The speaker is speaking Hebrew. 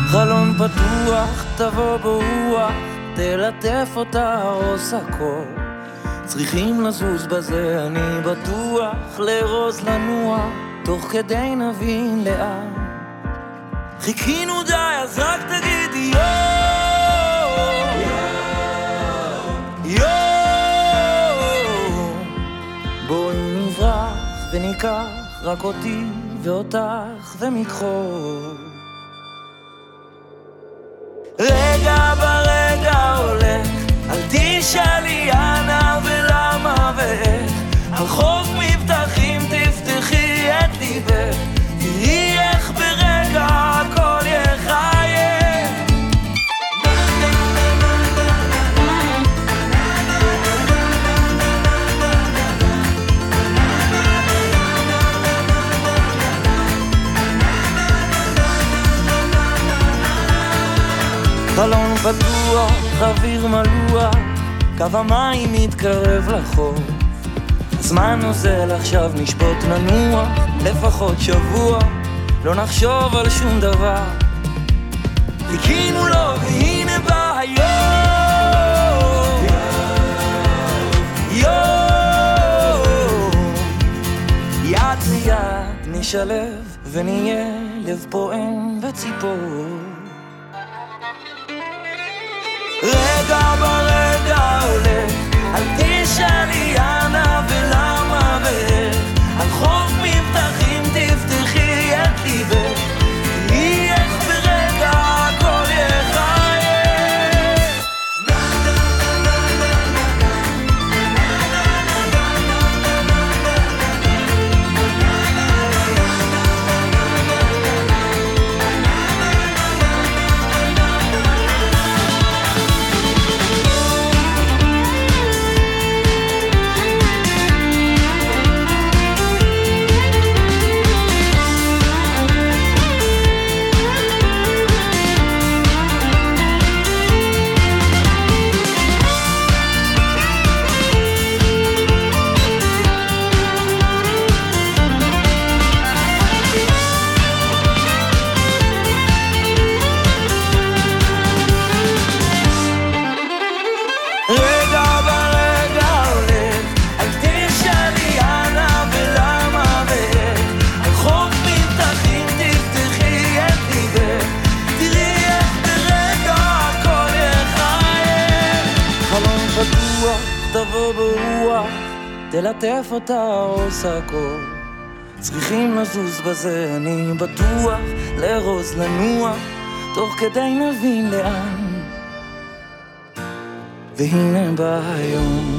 חלון פתוח, תבוא ברוח, תלטף אותה עוש הכל. צריכים לזוז בזה, אני בטוח, לרוז לנוע, תוך כדי נבין לאן. חיכינו די, אז רק תגידי יו, יו, בואי נברח וניקח רק אותי ואותך ומכחול. רגע ברגע הולך, אל תשאלי אנה ולמה ואיך, על חוף מבטחים תפתחי את ליבך, תראי איך ברגע הכל יחייך. חלון פתוח, אוויר מלוח, קו המים מתקרב לחוף. הזמן נוזל עכשיו, נשבות לנוח, לפחות שבוע, לא נחשוב על שום דבר. חיכינו לו והנה בא היום, יום, יד ליד נשלב ונהיה לב פועם וציפור. רגע ברגע הולך, אל תשאלי אנה ולמה ואיך, על חוף מבטחים תפתחי את ליבך, תראי איך ברגע הכל יחייך. תבוא ברוח, תלטף אותה עושה הכל. צריכים לזוז בזה, אני בטוח, לרוז לנוע, תוך כדי נבין לאן. והנה בא היום.